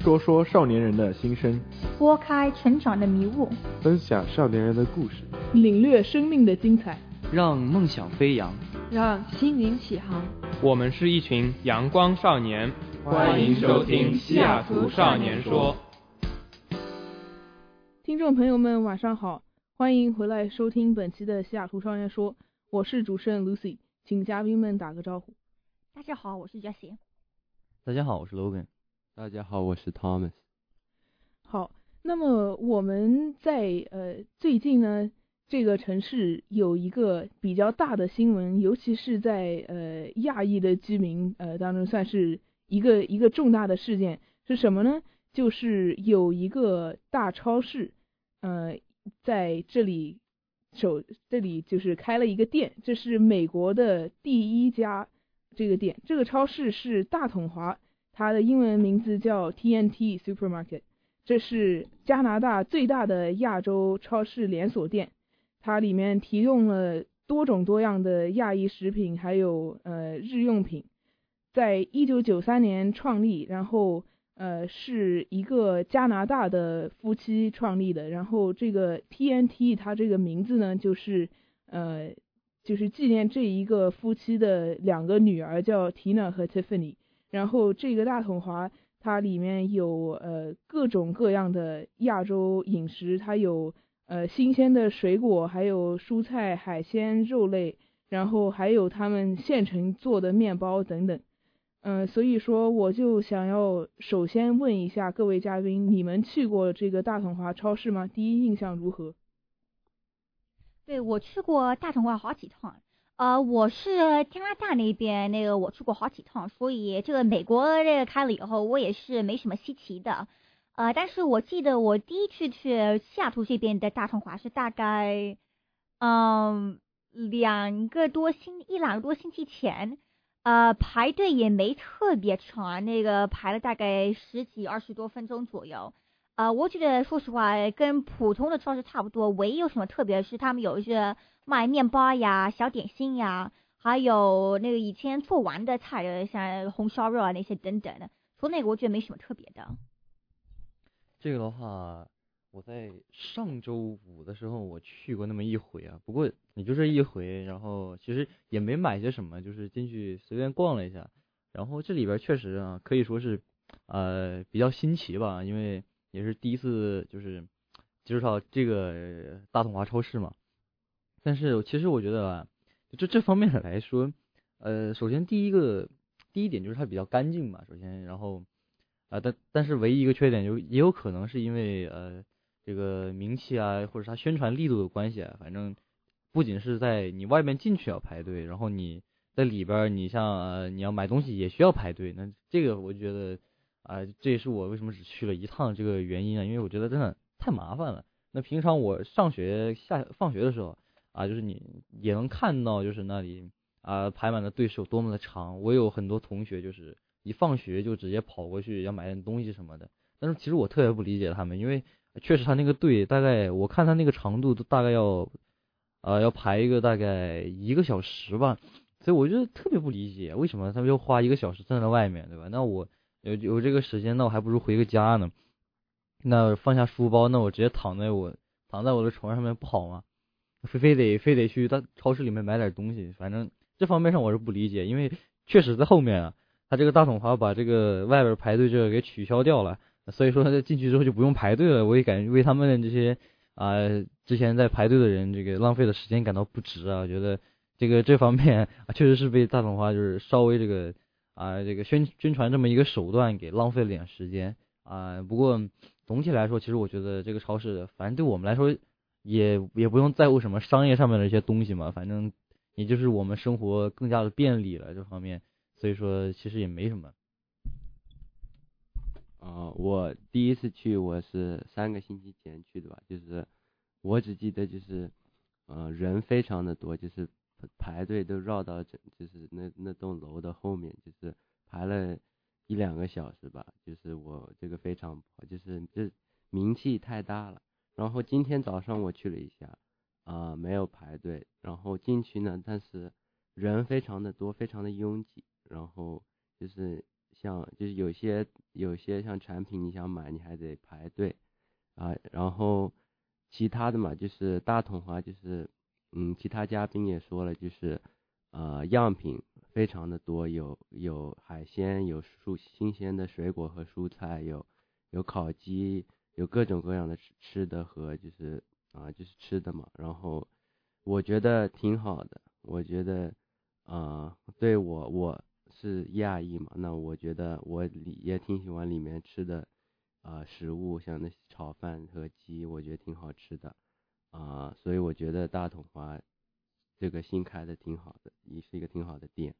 说说少年人的心声， 拨开成长的迷雾， 分享少年人的故事， 领略生命的精彩， 让梦想飞扬， 让心灵起航。 我们是一群阳光少年，欢迎收听西雅图少年说。 听众朋友们晚上好，欢迎回来收听本期的西雅图少年说，我是主持人 Lucy， 请嘉宾们打个招呼。 大家好，我是 Jessie。 大家好，我是 Logan。 大家好，我是 Thomas。 好，那么我们在最近呢，这个城市有一个比较大的新闻，尤其是在亚裔的居民当中，算是一个重大的事件，是什么呢？就是有一个大超市，在这里就是开了一个店，这是美国的第一家这个店，这个超市是大统华。它的英文名字叫 TNT Supermarket， 这是加拿大最大的亚洲超市连锁店，它里面提供了多种多样的亚裔食品，还有日用品。在1993年创立，然后是一个加拿大的夫妻创立的，然后这个 TNT 它这个名字呢，就是纪念这一个夫妻的两个女儿，叫 Tina 和 Tiffany。然后这个大统华它里面有各种各样的亚洲饮食，它有新鲜的水果，还有蔬菜、海鲜、肉类，然后还有他们现成做的面包等等。所以说我就想要首先问一下各位嘉宾，你们去过这个大统华超市吗？第一印象如何？ 对，我去过大统华好几趟。我是加拿大那边我去过好几趟，所以这个美国这个开了以后，我也是没什么稀奇的。但是我记得我第一次去西雅图这边的大统华是大概一两个多星期前，排队也没特别长，排了大概10几20多分钟左右。我觉得说实话跟普通的超市差不多，唯一有什么特别的是他们有一些卖面包呀、小点心呀，还有以前做完的菜的，像红烧肉啊那些等等的。除了我觉得没什么特别的。 这个的话，我在上周五的时候我去过那么一回啊，不过也就这一回，然后其实也没买些什么，就是进去随便逛了一下。然后这里边确实啊，可以说是比较新奇吧，因为也是第一次就是接触到这个大统华超市嘛。但是其实我觉得啊，就这方面的来说，首先第一点就是它比较干净嘛，首先，然后但是唯一一个缺点也有可能是因为这个名气啊，或者它宣传力度的关系啊，反正不仅是在你外面进去要排队，然后你在里边你像你要买东西也需要排队，那这个我觉得这也是我为什么只去了一趟这个原因啊，因为我觉得真的太麻烦了。那平常我上学放学的时候就是你也能看到，就是那里排满的队是有多么的长。我有很多同学就是一放学就直接跑过去要买点东西什么的。但是其实我特别不理解他们，因为确实他那个队大概我看他那个长度都大概要排一个大概1个小时吧，所以我就特别不理解为什么他们要花1个小时站在外面，对吧？那我有这个时间，那我还不如回个家呢。那放下书包，那我直接躺在我的床上面不好吗？非得去超市里面买点东西，反正这方面上我是不理解，因为确实在后面他这个大统华把这个外边排队这个给取消掉了，所以说他进去之后就不用排队了。我也感觉为他们这些之前在排队的人这个浪费的时间感到不值啊。我觉得这方面确实是被大统华就是稍微这个宣传这么一个手段给浪费了点时间不过总体来说，其实我觉得这个超市反正对我们来说也不用在乎什么商业上面的一些东西嘛，反正也就是我们生活更加的便利了这方面，所以说其实也没什么。 我第一次去我是3个星期前去的吧，就是我只记得就是人非常的多，就是排队都绕到就是那栋楼的后面，就是排了1-2个小时吧，就是我这个非常不好，就是这名气太大了。然后今天早上我去了一下没有排队，然后进去呢，但是人非常的多，非常的拥挤，然后就是像就是有些像产品你想买你还得排队啊，然后其他的嘛就是大统华就是其他嘉宾也说了就是样品非常的多，有海鲜，有新鲜的水果和蔬菜，有烤鸡，有各种各样的吃的和就是就是吃的嘛，然后我觉得挺好的，我觉得对我是亚裔嘛，那我觉得我也挺喜欢里面吃的食物，像那炒饭和鸡，我觉得挺好吃的所以我觉得大统华这个新开的挺好的，也是一个挺好的店。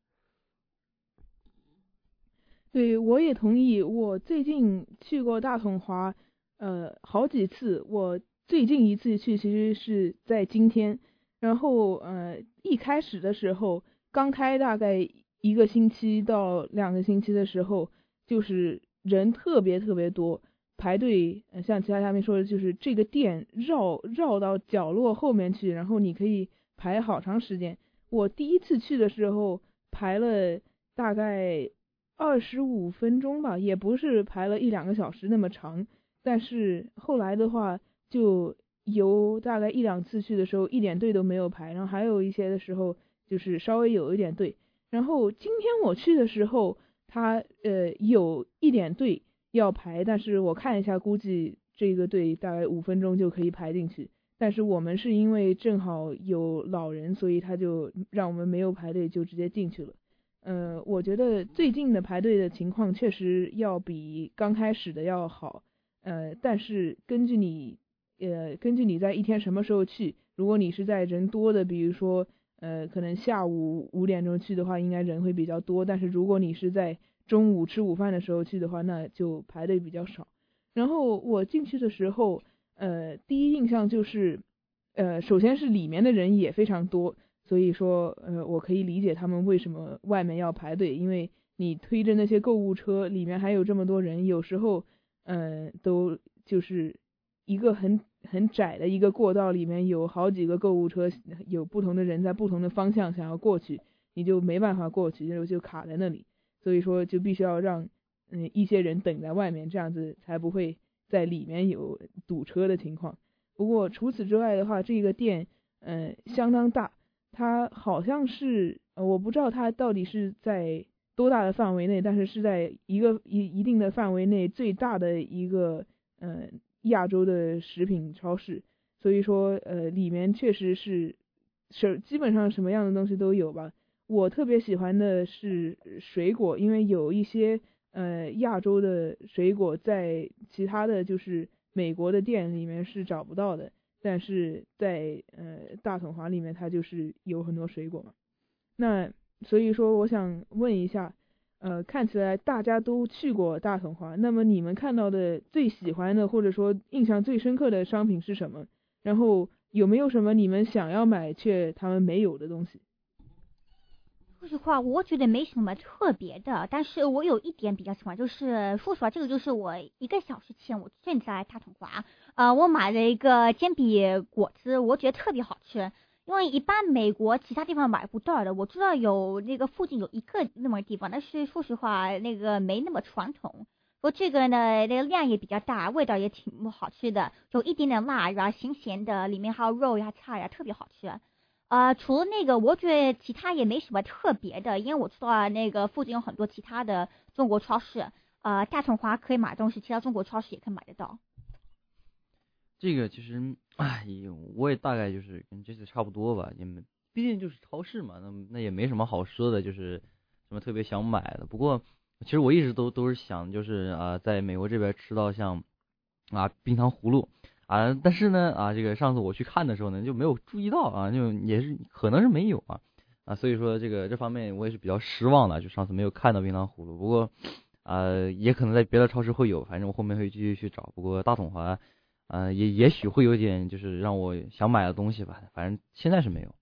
对，我也同意。我最近去过大统华，好几次。我最近一次去其实是在今天，然后一开始的时候，刚开大概1个星期到2个星期的时候，就是人特别特别多，排队。像其他嘉宾说的，就是这个店绕到角落后面去，然后你可以排好长时间。我第一次去的时候排了大概25分钟吧，也不是排了1、2个小时那么长，但是后来的话，就有大概1、2次去的时候一点队都没有排，然后还有一些的时候就是稍微有一点队。然后今天我去的时候，他有一点队要排，但是我看一下，估计这个队大概5分钟就可以排进去。但是我们是因为正好有老人，所以他就让我们没有排队就直接进去了。我觉得最近的排队的情况确实要比刚开始的要好，但是根据你在一天什么时候去，如果你是在人多的，比如说可能下午5点钟去的话，应该人会比较多，但是如果你是在中午吃午饭的时候去的话，那就排队比较少。然后我进去的时候，第一印象就是，首先是里面的人也非常多。所以说，我可以理解他们为什么外面要排队，因为你推着那些购物车，里面还有这么多人，有时候，都就是一个很窄的一个过道，里面有好几个购物车，有不同的人在不同的方向想要过去，你就没办法过去，就卡在那里。所以说，就必须要让一些人等在外面，这样子才不会在里面有堵车的情况。不过除此之外的话，这个店相当大。它好像是我不知道它到底是在多大的范围内，但是是在一定的范围内最大的一个亚洲的食品超市。所以说里面确实是基本上什么样的东西都有吧。我特别喜欢的是水果，因为有一些亚洲的水果在其他的就是美国的店里面是找不到的。但是在大统华里面，它就是有很多水果嘛。那所以说，我想问一下，看起来大家都去过大统华，那么你们看到的最喜欢的或者说印象最深刻的商品是什么？然后有没有什么你们想要买却他们没有的东西？ 说实话，我觉得没什么特别的，但是我有一点比较喜欢，就是说实话，这个就是我1个小时前我正在大统华，我买了一个煎饼果子，我觉得特别好吃，因为一般美国其他地方买不到的，我知道有那个附近有一个那么地方，但是说实话那个没那么传统。说这个呢，那个量也比较大，味道也挺好吃的，有一点点辣，然后咸咸的，里面还有肉呀、菜呀，特别好吃。除了那个，我觉得其他也没什么特别的，因为我知道那个附近有很多其他的中国超市，大统华可以买东西，其他中国超市也可以买得到。 这个其实，我也大概就是跟这次差不多吧，也没，毕竟就是超市嘛，那也没什么好说的，就是什么特别想买的。不过其实我一直都是想，就是在美国这边吃到像冰糖葫芦。但是呢这个上次我去看的时候呢，就没有注意到就也是可能是没有所以说这方面我也是比较失望的，就上次没有看到冰糖葫芦。不过也可能在别的超市会有，反正我后面会继续去找。不过大统华也许会有点就是让我想买的东西吧，反正现在是没有。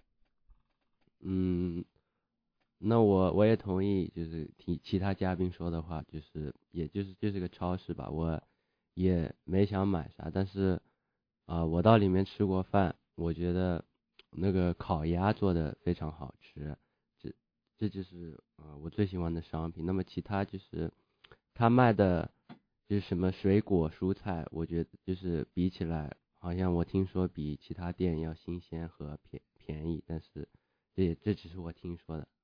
那我也同意，就是其他嘉宾说的话，就是也就是个超市吧，我也没想买啥，但是我到里面吃过饭，我觉得那个烤鸭做的非常好吃， 这就是我最喜欢的商品。那么其他就是他卖的就是什么水果蔬菜，我觉得就是比起来，好像我听说比其他店要新鲜和便宜，但是这只是我听说的。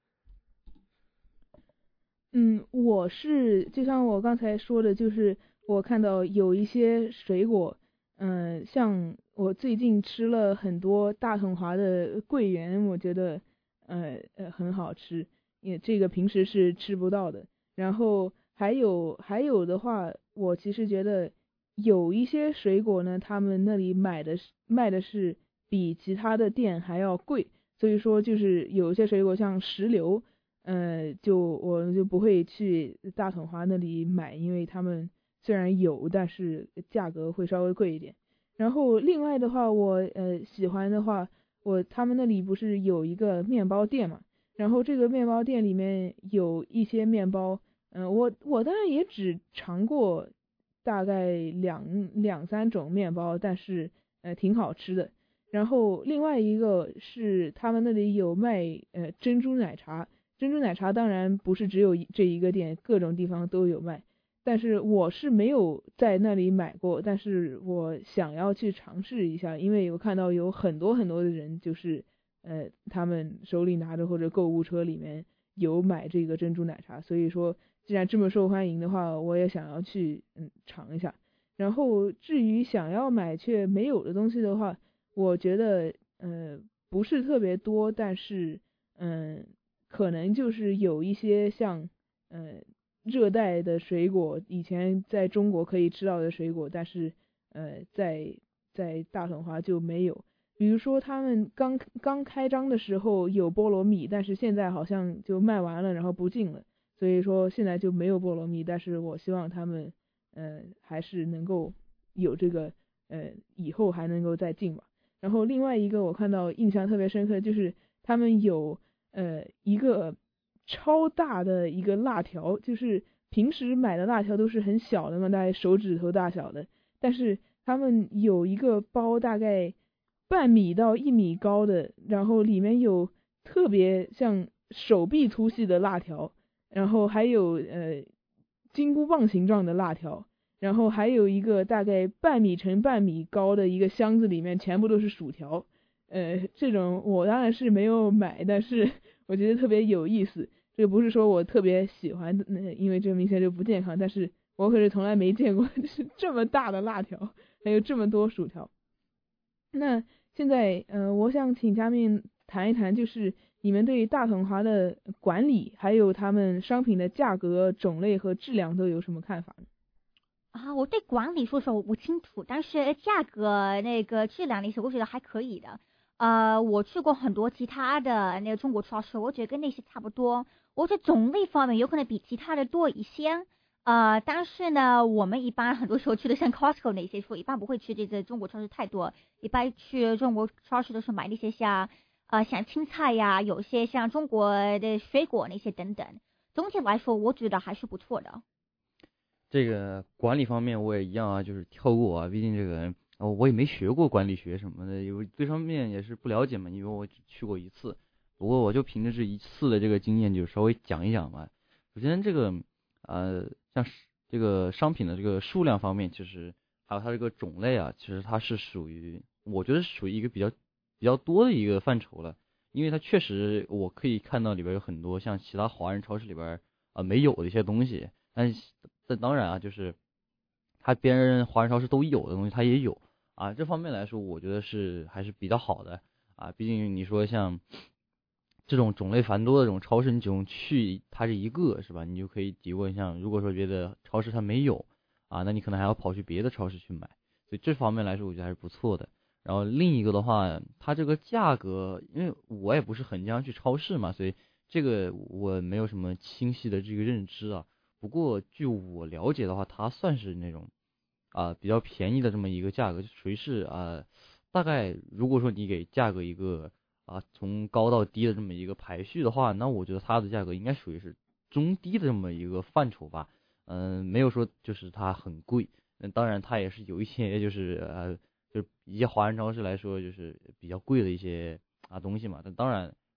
我是就像我刚才说的，就是我看到有一些水果，像我最近吃了很多大统华的桂圆，我觉得很好吃，也这个平时是吃不到的。然后还有的话，我其实觉得有一些水果呢，他们那里卖的是比其他的店还要贵，所以说就是有一些水果像石榴。我就不会去大统华那里买，因为他们虽然有，但是价格会稍微贵一点。然后另外的话，我喜欢的话，他们那里不是有一个面包店嘛，然后这个面包店里面有一些面包，我当然也只尝过大概两三种面包，但是挺好吃的。然后另外一个是他们那里有卖珍珠奶茶。珍珠奶茶当然不是只有这一个店，各种地方都有卖，但是我是没有在那里买过，但是我想要去尝试一下，因为我看到有很多很多的人就是他们手里拿着或者购物车里面有买这个珍珠奶茶，所以说既然这么受欢迎的话，我也想要去尝一下。然后至于想要买却没有的东西的话，我觉得不是特别多，但是可能就是有一些像热带的水果，以前在中国可以吃到的水果，但是在大统华就没有。比如说他们刚开张的时候有菠萝蜜，但是现在好像就卖完了，然后不进了，所以说现在就没有菠萝蜜。但是我希望他们还是能够有这个以后还能够再进吧。然后另外一个我看到印象特别深刻，就是他们有一个超大的一个辣条，就是平时买的辣条都是很小的嘛，大概手指头大小的，但是他们有一个包大概半米到1米高的，然后里面有特别像手臂粗细的辣条，然后还有金箍棒形状的辣条，然后还有一个大概半米乘半米高的一个箱子，里面全部都是薯条。这种我当然是没有买，但是我觉得特别有意思。这个不是说我特别喜欢的，因为这明显就不健康，但是我可是从来没见过是这么大的辣条，还有这么多薯条。那现在我想请嘉宾谈一谈，就是你们对大统华的管理，还有他们商品的价格、种类和质量都有什么看法呢？ 我对管理说实话我不清楚，但是价格那个质量那些我觉得还可以的。我去过很多其他的那个中国超市，我觉得跟那些差不多。我觉得种类方面有可能比其他的多一些。但是呢，我们一般很多时候去的像 Costco 那些，说一般不会去这个中国超市太多，一般去中国超市的时候买那些像青菜呀，有些像中国的水果那些等等。总体来说，我觉得还是不错的。 这个管理方面我也一样啊，就是跳过啊，毕竟这个我也没学过管理学什么的，有对方面也是不了解嘛，因为我只去过一次。不过我就凭着这一次的这个经验，就稍微讲一讲吧。首先这个像这个商品的这个数量方面，其实还有它这个种类啊，其实它是属于，我觉得是属于一个比较多的一个范畴了。因为它确实我可以看到里边有很多像其他华人超市里边没有的一些东西，但当然啊，就是它别人华人超市都有的东西它也有啊。这方面来说，我觉得还是比较好的啊。毕竟你说像这种种类繁多的这种超市，你只用去它这一个是吧，你就可以抵过像如果说别的超市它没有啊，那你可能还要跑去别的超市去买，所以这方面来说我觉得还是不错的。然后另一个的话，它这个价格，因为我也不是很经常去超市嘛，所以这个我没有什么清晰的这个认知啊。不过据我了解的话，它算是那种比较便宜的这么一个价格，就属于是大概如果说你给价格一个从高到低的这么一个排序的话，那我觉得它的价格应该属于是中低的这么一个范畴吧。没有说就是它很贵，当然它也是有一些就是一些华人超市来说就是比较贵的一些东西嘛，但当然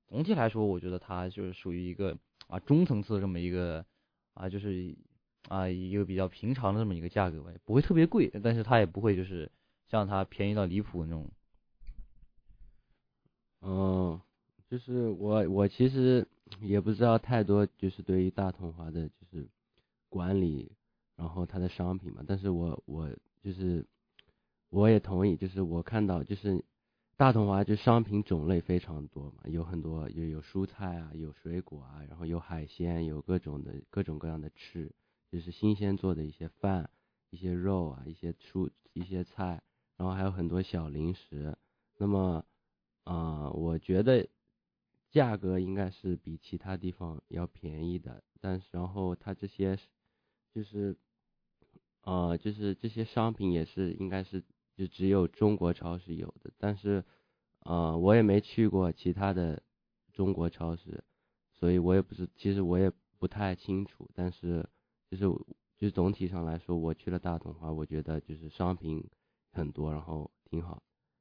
总体来说，我觉得它就是属于一个中层次的这么一个就是一个比较平常的这么一个价格吧，不会特别贵，但是它也不会就是像它便宜到离谱那种。 就是我其实也不知道太多，就是对于大统华的就是管理，然后它的商品嘛，但是我就是我也同意，就是我看到就是大统华就商品种类非常多嘛，有很多有蔬菜啊，有水果啊，然后有海鲜，有各种各样的吃，就是新鲜做的一些饭、一些肉啊、一些一些菜，然后还有很多小零食。那么我觉得价格应该是比其他地方要便宜的，但是然后它这些就是就是这些商品也是应该是就只有中国超市有的，但是我也没去过其他的中国超市，所以我也不是，其实我也不太清楚，但是就是总体上来说，我去了大统华，我觉得就是商品很多，然后挺好。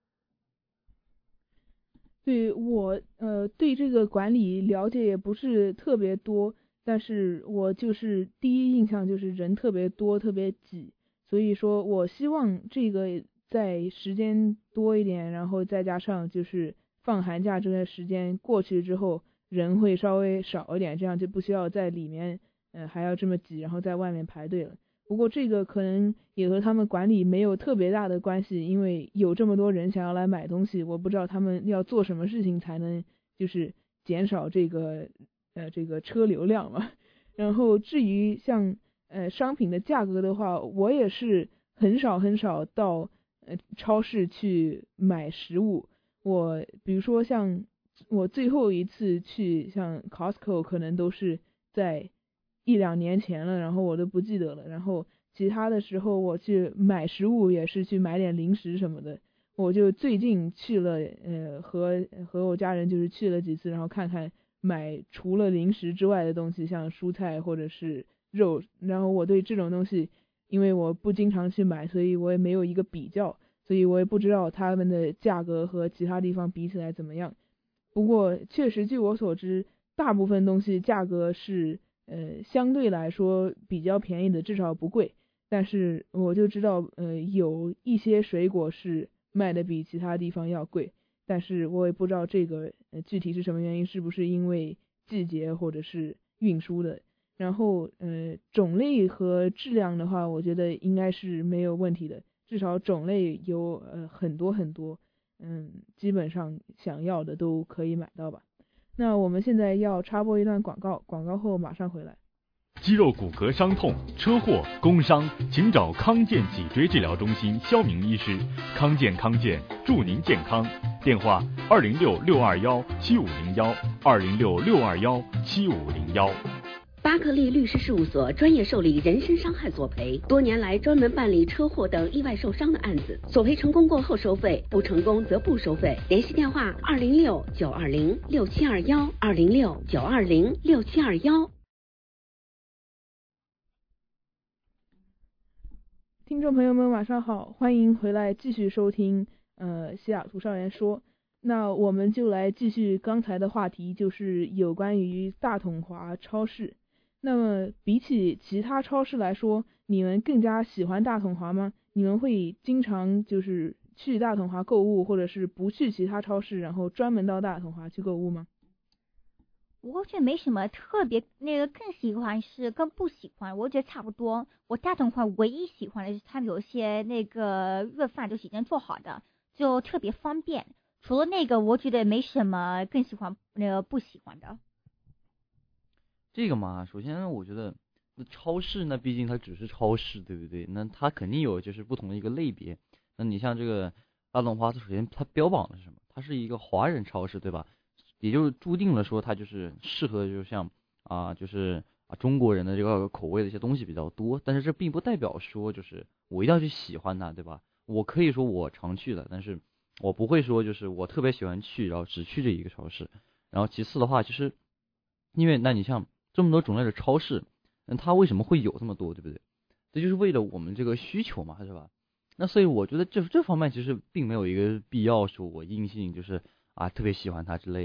对我对这个管理了解也不是特别多，但是我就是第一印象就是人特别多，特别挤，所以说我希望这个在时间多一点，然后再加上就是放寒假这段时间过去之后，人会稍微少一点，这样就不需要在里面还要这么挤，然后在外面排队了。不过这个可能也和他们管理没有特别大的关系，因为有这么多人想要来买东西，我不知道他们要做什么事情才能就是减少这个车流量嘛。然后至于像商品的价格的话，我也是很少到超市去买食物。我比如说像我最后一次去像 Costco 可能都是在1-2年前了，然后我都不记得了。然后其他的时候我去买食物也是去买点零食什么的。我就最近去了和我家人就是去了几次，然后看看买除了零食之外的东西，像蔬菜或者是肉。然后我对这种东西，因为我不经常去买，所以我也没有一个比较，所以我也不知道他们的价格和其他地方比起来怎么样。不过确实据我所知，大部分东西价格是相对来说比较便宜的，至少不贵。但是我就知道有一些水果是卖的比其他地方要贵，但是我也不知道这个具体是什么原因，是不是因为季节或者是运输的。然后种类和质量的话，我觉得应该是没有问题的，至少种类有很多很多，基本上想要的都可以买到吧。那我们现在要插播一段广告，广告后马上回来。 肌肉骨骼伤痛、车祸、工伤，请找康健脊椎治疗中心肖明医师。康健祝您健康。电话206-621-7501，206-621-7501。 巴克利律师事务所专业受理人身伤害索赔，多年来专门办理车祸等意外受伤的案子，索赔成功过后收费，不成功则不收费。联系电话206-920-6721，206-920-6721。 听众朋友们晚上好，欢迎回来继续收听西雅图少年说。那我们就来继续刚才的话题，就是有关于大统华超市。那么比起其他超市来说，你们更加喜欢大统华吗？你们会经常就是去大统华购物，或者是不去其他超市，然后专门到大统华去购物吗？ 我觉得没什么特别，更喜欢是跟不喜欢，我觉得差不多。我大统华唯一喜欢的是他们有些热饭都是已经做好的，就特别方便。除了那个，我觉得没什么更喜欢不喜欢的。 这个嘛，首先我觉得超市呢，毕竟它只是超市，对不对？那它肯定有就是不同的一个类别。那你像这个大统华，它首先它标榜的是什么？它是一个华人超市，对吧？也就是注定了说它就是适合就像中国人的这个口味的一些东西比较多。但是这并不代表说就是我一定要去喜欢它，对吧？我可以说我常去的，但是我不会说就是我特别喜欢去，然后只去这一个超市。然后其次的话，就是因为那你像这么多种类的超市，那它为什么会有这么多，对不对？这就是为了我们这个需求嘛，是吧？那所以我觉得这方面其实并没有一个必要说我硬性就是特别喜欢它之类的。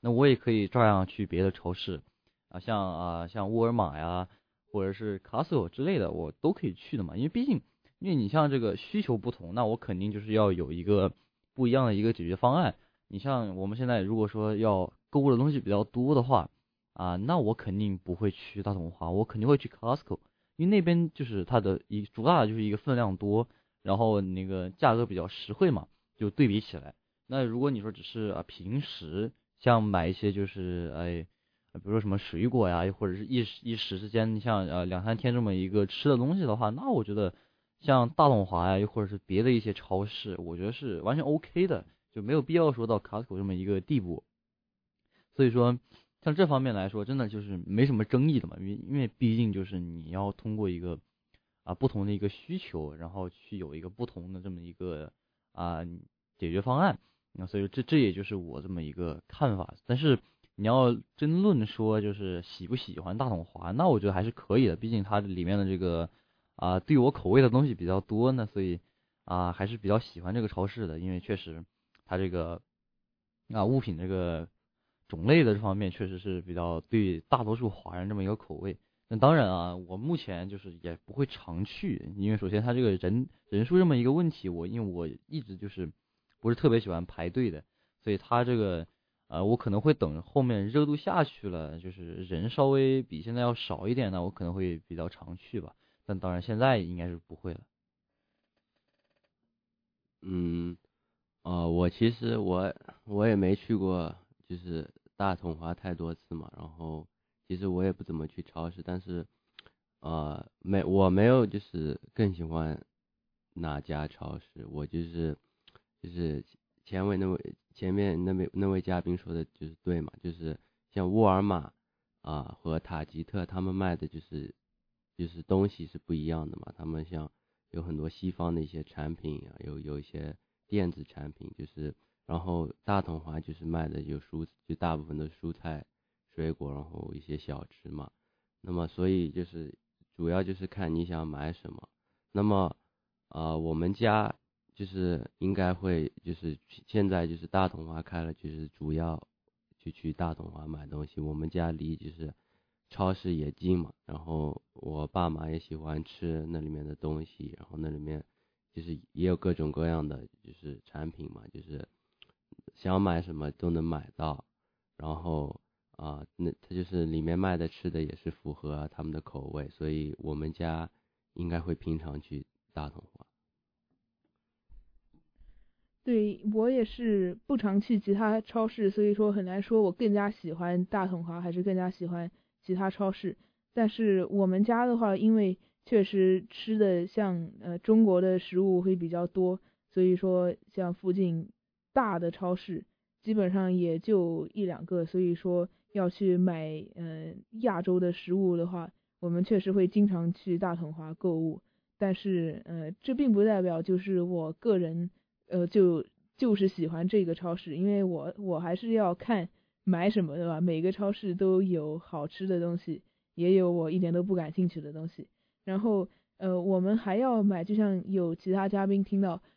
那我也可以照样去别的超市像沃尔玛呀，或者是 Costco 之类的，我都可以去的嘛。因为你像这个需求不同，那我肯定就是要有一个不一样的一个解决方案。你像我们现在如果说要购物的东西比较多的话那我肯定不会去大统华，我肯定会去 Costco， 因为那边就是它的主打的就是一个分量多，然后那个价格比较实惠嘛，就对比起来。那如果你说只是平时像买一些就是比如说什么水果呀，或者是一时之间像2-3天这么一个吃的东西的话，那我觉得像大统华呀，又或者是别的一些超市，我觉得是完全 OK 的，就没有必要说到 Costco 这么一个地步。所以说像这方面来说，真的就是没什么争议的嘛，因为毕竟就是你要通过一个不同的一个需求，然后去有一个不同的这么一个解决方案。那所以这也就是我这么一个看法。但是你要争论说就是喜不喜欢大统华，那我觉得还是可以的，毕竟它里面的这个对我口味的东西比较多呢，所以还是比较喜欢这个超市的，因为确实它这个物品这个种类的这方面确实是比较对大多数华人这么一个口味。那当然我目前就是也不会常去，因为首先它这个人数这么一个问题，因为我一直就是不是特别喜欢排队的，所以它这个我可能会等后面热度下去了，就是人稍微比现在要少一点呢，我可能会比较常去吧。但当然现在应该是不会了。 我其实我也没去过就是大统华太多次嘛，然后其实我也不怎么去超市，但是我没有就是更喜欢哪家超市，我就是前面那位嘉宾说的就是对嘛，就是像沃尔玛和塔吉特他们卖的就是东西是不一样的嘛，他们像有很多西方的一些产品有一些电子产品，就是然后大统华就是卖的就大部分的蔬菜水果，然后一些小吃嘛。那么所以就是主要就是看你想买什么。那么我们家就是应该会就是现在就是大统华开了，就是主要就去大统华买东西。我们家离就是超市也近嘛，然后我爸妈也喜欢吃那里面的东西，然后那里面就是也有各种各样的就是产品嘛，就是想买什么都能买到，然后那它就是里面卖的吃的也是符合他们的口味，所以我们家应该会平常去大统华。 对，我也是不常去其他超市，所以说很难说我更加喜欢大统华还是更加喜欢其他超市。但是我们家的话，因为确实吃的像中国的食物会比较多，所以说像附近大的超市基本上也就1-2个，所以说要去买亚洲的食物的话，我们确实会经常去大统华购物。但是这并不代表就是我个人就是喜欢这个超市，因为我还是要看买什么的吧，每个超市都有好吃的东西，也有我一点都不感兴趣的东西。然后我们还要买，就像有其他嘉宾提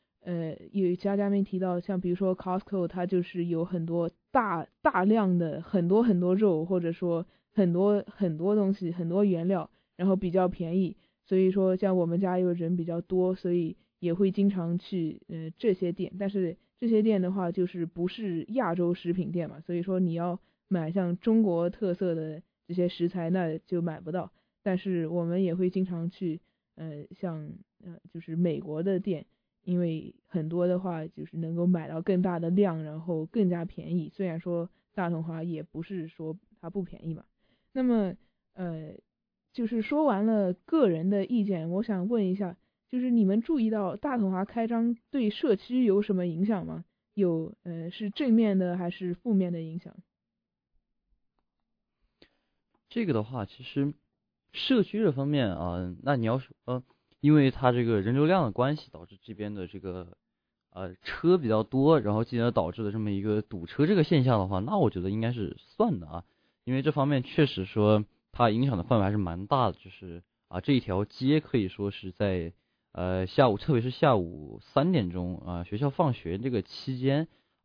到，像比如说 Costco， 它就是有很多大量的很多肉，或者说很多东西，很多原料，然后比较便宜。所以说像我们家又人比较多，所以也会经常去这些店。但是这些店的话就是不是亚洲食品店嘛，所以说你要买像中国特色的这些食材那就买不到。但是我们也会经常去像就是美国的店，因为很多的话就是能够买到更大的量，然后更加便宜。虽然说大统华也不是说它不便宜嘛。那么就是说完了个人的意见，我想问一下，就是你们注意到大统华开张对社区有什么影响吗？是正面的还是负面的影响？ 这个的话，其实社区这方面那你要说因为它这个人流量的关系，导致这边的这个车比较多，然后进而导致的这么一个堵车这个现象的话，那我觉得应该是算的因为这方面确实说它影响的范围还是蛮大的，就是这一条街可以说是在下午，特别是下午3点钟学校放学这个期间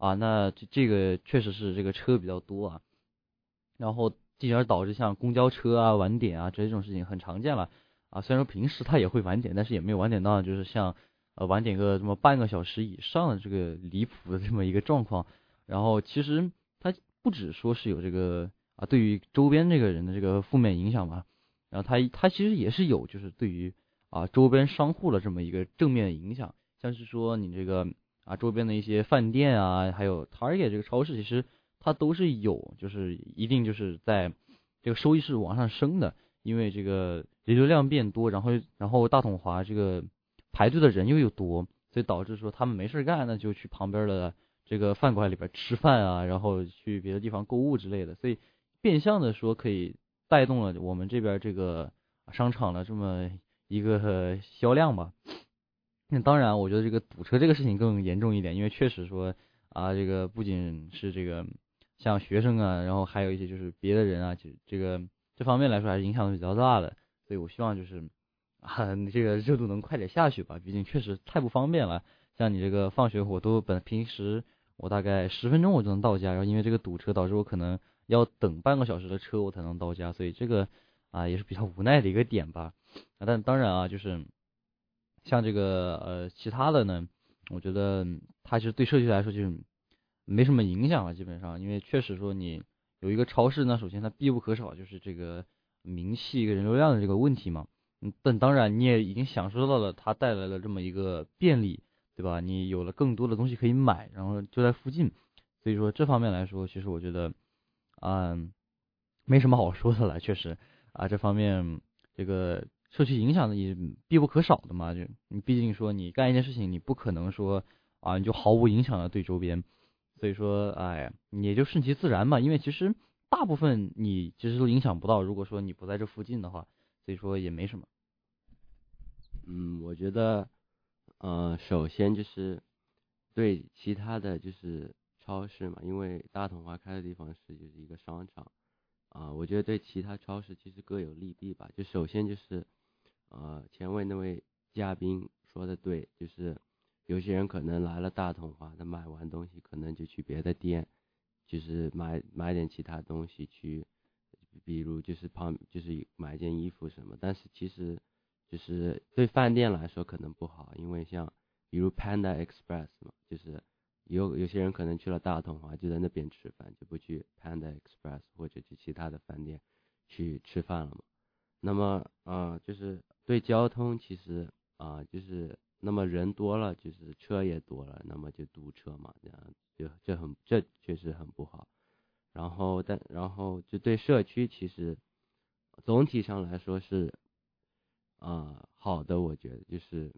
啊，那这个确实是这个车比较多啊，然后进而导致像公交车啊晚点啊这种事情很常见了啊。虽然说平时它也会晚点，但是也没有晚点到就是像晚点个这么半个小时以上的这个离谱的这么一个状况。然后其实它不只说是有这个啊对于周边这个人的这个负面影响嘛，然后它其实也是有就是对于啊周边商户的这么一个正面的影响，像是说你这个啊周边的一些饭店啊，还有 Target 这个超市，其实它都是有就是一定就是在这个收益是往上升的，因为这个人流量变多，然后大统华这个排队的人又多，所以导致说他们没事干，那就去旁边的这个饭馆里边吃饭啊，然后去别的地方购物之类的，所以变相的说可以带动了我们这边这个商场的这么一个销量吧。那当然，我觉得这个堵车这个事情更严重一点，因为确实说啊，这个不仅是这个像学生啊，然后还有一些就是别的人啊，这方面来说还是影响的比较大的。所以我希望就是啊，你这个热度能快点下去吧，毕竟确实太不方便了。像你这个放学我都平时我大概10分钟我就能到家，然后因为这个堵车导致我可能要等半个小时的车我才能到家，所以这个啊也是比较无奈的一个点吧。但当然啊，就是像这个其他的呢，我觉得它其实对社区来说就是没什么影响了，基本上，因为确实说你有一个超市呢，首先它必不可少就是这个名气跟人流量的这个问题嘛。但当然你也已经享受到了它带来了这么一个便利，对吧？你有了更多的东西可以买，然后就在附近，所以说这方面来说，其实我觉得没什么好说的了，确实啊，这方面这个社区影响的也必不可少的嘛，就你毕竟说你干一件事情，你不可能说啊你就毫无影响的对周边，所以说哎，你也就顺其自然嘛，因为其实大部分你其实都影响不到，如果说你不在这附近的话，所以说也没什么。 我觉得首先就是对其他的就是超市嘛，因为大统华开的地方是就是一个商场我觉得对其他超市其实各有利弊吧。就首先就是前位那位嘉宾说的对，就是有些人可能来了大统华，他买完东西可能就去别的店，就是买点其他东西去，比如就是买件衣服什么。但是其实就是对饭店来说可能不好，因为像比如 Panda Express 嘛，就是有些人可能去了大统华就在那边吃饭，就不去 Panda Express 或者去其他的饭店去吃饭了嘛。那么就是对交通其实就是那么人多了，就是车也多了，那么就堵车嘛，这样这确实很不好。然后就对社区其实总体上来说是好的，我觉得就是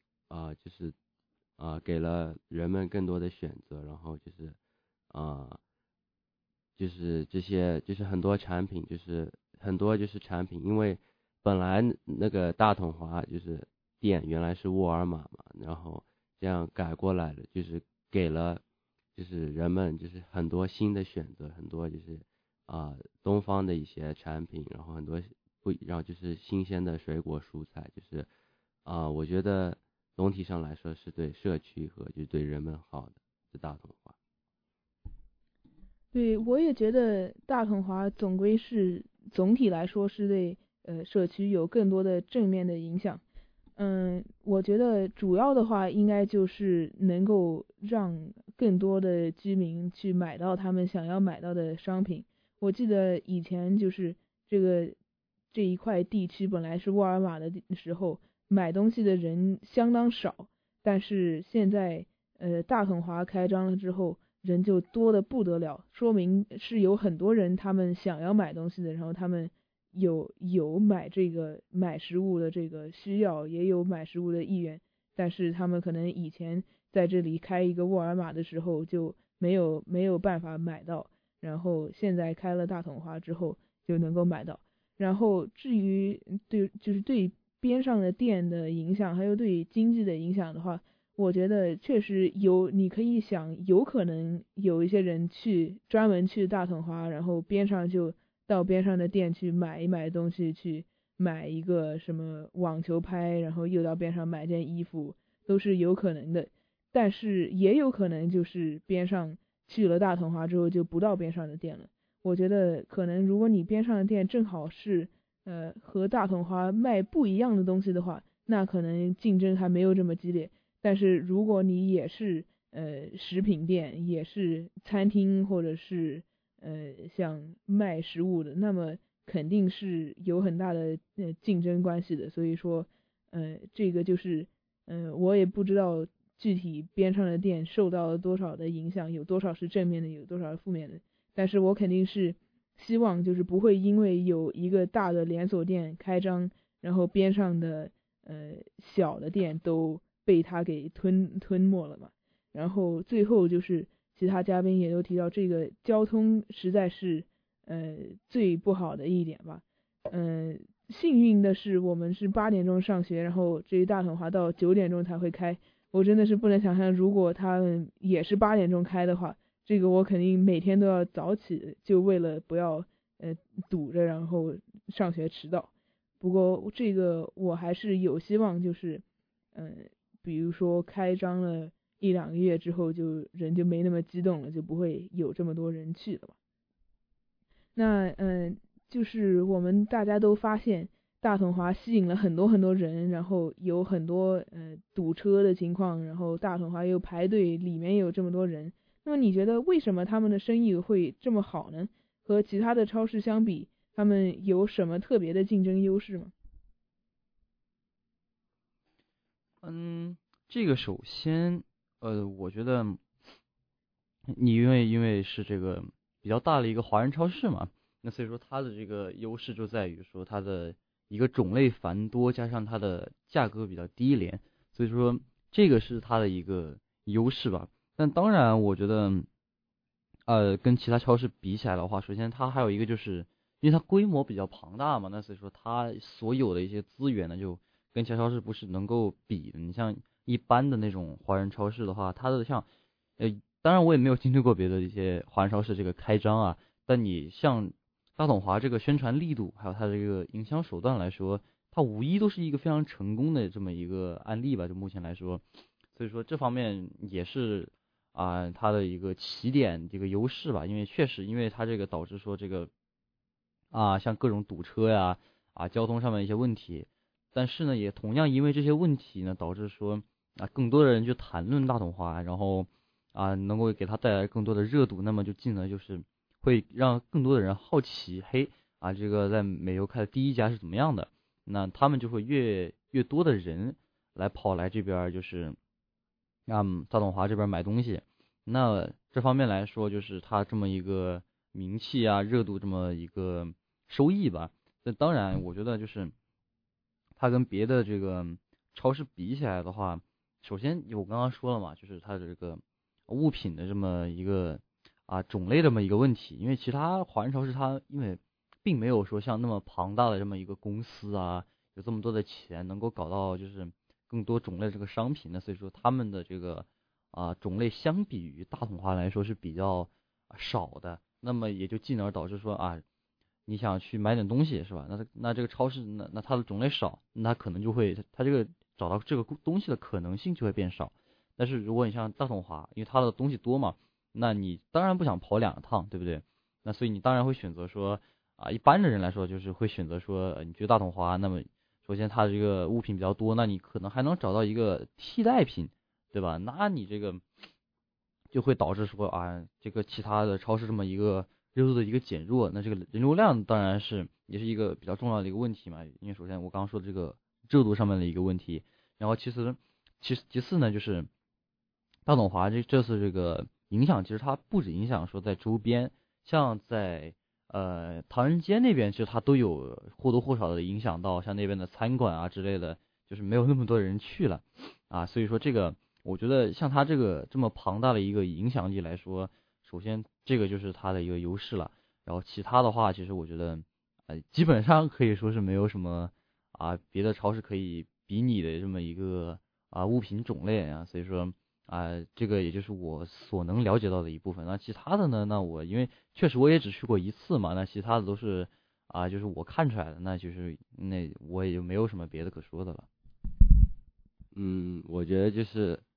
给了人们更多的选择，然后就是这些就是很多产品产品，因为本来那个大统华就是店原来是沃尔玛嘛，然后这样改过来了，就是给了就是人们就是很多新的选择，很多就是东方的一些产品，然后然后就是新鲜的水果蔬菜，就是我觉得总体上来说是对社区和就对人们好的，是大统华。 对，我也觉得大统华总体来说是对社区有更多的正面的影响。我觉得主要的话应该就是能够让更多的居民去买到他们想要买到的商品。我记得以前就是这一块地区本来是沃尔玛的时候，买东西的人相当少，但是现在大统华开张了之后，人就多的不得了，说明是有很多人他们想要买东西的，然后他们有买食物的这个需要，也有买食物的意愿，但是他们可能以前在这里开一个沃尔玛的时候就没有办法买到，然后现在开了大统华之后就能够买到。然后至于对边上的店的影响，还有对经济的影响的话，我觉得确实你可以想，有可能有一些人专门去大统华，然后就到边上的店去买一买东西，去买一个什么网球拍，然后又到边上买件衣服，都是有可能的。 但是也有可能就是边上去了大同华之后就不到边上的店了。我觉得可能如果你边上的店正好是和大同华卖不一样的东西的话，那可能竞争还没有这么激烈。但是如果你也是食品店，也是餐厅，或者是像卖食物的，那么肯定是有很大的竞争关系的。所以说这个就是我也不知道具体边上的店受到了多少的影响，有多少是正面的，有多少是负面的。但是我肯定是希望就是不会因为有一个大的连锁店开张，然后边上的小的店都被他给吞没了嘛。然后最后就是其他嘉宾也都提到，这个交通实在是最不好的一点吧。幸运的是我们是8点钟上学，然后这一大统华到9点钟才会开。我真的是不能想象，如果他们也是8点钟开的话，这个我肯定每天都要早起，就为了不要堵着然后上学迟到。不过这个我还是有希望，就是比如说开张了1-2个月之后，就人就没那么激动了，就不会有这么多人去了吧。那就是我们大家都发现大统华吸引了很多很多人，然后有很多堵车的情况，然后大统华又排队，里面有这么多人。那么你觉得为什么他们的生意会这么好呢？和其他的超市相比，他们有什么特别的竞争优势吗？ 这个首先我觉得你因为是这个比较大的一个华人超市嘛，那所以说它的这个优势就在于说它的一个种类繁多，加上它的价格比较低廉，所以说这个是它的一个优势吧。但当然我觉得跟其他超市比起来的话，首先它还有一个就是因为它规模比较庞大嘛，那所以说它所有的一些资源呢就跟其他超市不是能够比的。你像一般的那种华人超市的话，它的像当然我也没有经历过别的一些华人超市这个开张啊，但你像大统华这个宣传力度还有它这个营销手段来说，它无疑都是一个非常成功的这么一个案例吧，就目前来说。所以说这方面也是它的一个起点这个优势吧。因为确实因为它这个导致说这个像各种堵车呀交通上面一些问题，但是呢也同样因为这些问题呢导致说更多的人去谈论大统华，然后能够给它带来更多的热度，那么就进而就是会让更多的人好奇，嘿这个在美洲开的第一家是怎么样的，那他们就会越多的人来跑来这边就是大统华这边买东西。那这方面来说就是它这么一个名气热度这么一个收益吧。那当然我觉得就是它跟别的这个超市比起来的话，首先我刚刚说了嘛，就是它的这个物品的这么一个种类这么一个问题。因为其他华人超市它因为并没有说像那么庞大的这么一个公司有这么多的钱能够搞到就是更多种类这个商品的，所以说他们的这个种类相比于大统华来说是比较少的。那么也就进而导致说你想去买点东西是吧？那这个超市那它的种类少，那可能就会它这个找到这个东西的可能性就会变少。但是如果你像大统华，因为它的东西多嘛，那你当然不想跑2趟，对不对？那所以你当然会选择说一般的人来说就是会选择说你去大统华，那么首先它的这个物品比较多，那你可能还能找到一个替代品，对吧？那你这个就会导致说这个其他的超市这么一个热度的一个减弱，那这个人流量当然也是一个比较重要的一个问题嘛。因为首先我刚刚说的这个热度上面的一个问题，然后其次呢就是大统华这次这个影响，其实它不止影响说在周边，像在唐人街那边其实它都有或多或少的影响到像那边的餐馆之类的，就是没有那么多人去了所以说这个我觉得像它这个这么庞大的一个影响力来说，首先这个就是它的一个优势了。然后其他的话其实我觉得基本上可以说是没有什么别的超市可以比拟的这么一个物品种类所以说这个也就是我所能了解到的一部分。那其他的呢，那我因为确实我也只去过1次嘛，那其他的都是就是我看出来的，那就是那我也就没有什么别的可说的了。 我觉得就是